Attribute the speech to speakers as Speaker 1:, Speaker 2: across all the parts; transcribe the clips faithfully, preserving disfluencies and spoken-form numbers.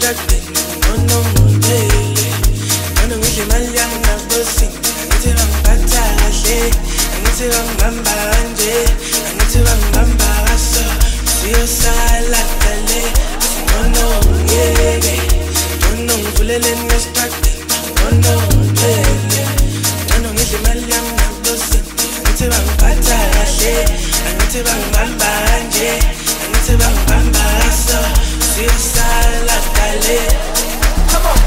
Speaker 1: struggling, no no ngibele. Ngona ngidle imali yami nabosingi, angithi bangiphatha kahle, angithi bangibamba kanje, angithi bangibamba kaso. Siyosala kale, no no ngiyeke, no no ngivulele ngestruggling, no no ngibele. Ngona ngidle imali yami nabosingi, angithi bangiphatha kahle, angithi bangibamba kanje, angithi bangibamba kaso. Siyosala kale. Come on.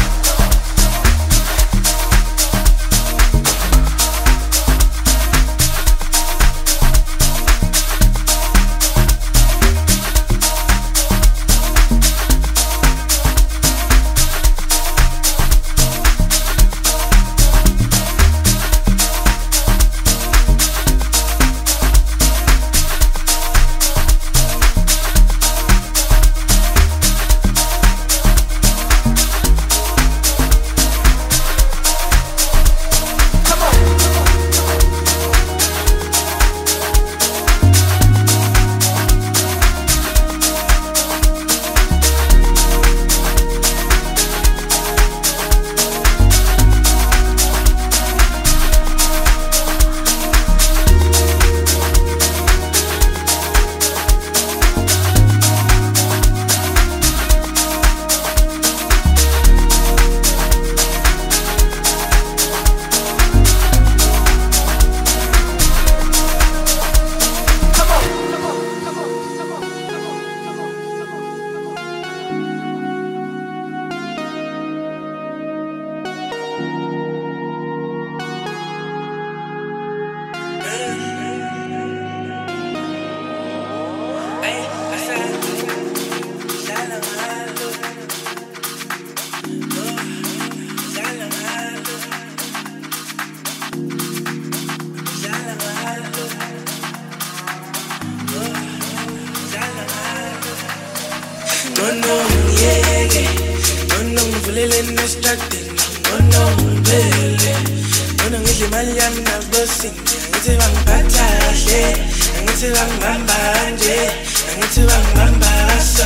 Speaker 1: Don't know ngiyeke, don't know ngivulele ngestruggling, don't know ngibele. Ngona ngidle imali yami nabosingi, angithi bangiphatha kahle, angithi bangibamba kanje, angithi bangibamba kaso.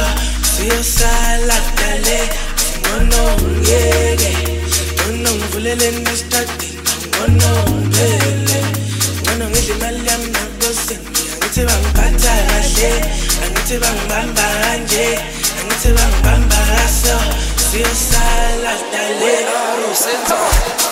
Speaker 1: Siyosala kale, don't know ngiyeke, don't know ngivulele ngestruggling, don't know ngibele. Ngona ngidle imali yami nabosingi, angithi bangiphatha kahle, angithi bangibamba kanje, angithi bangibamba kaso. Siyosala kale.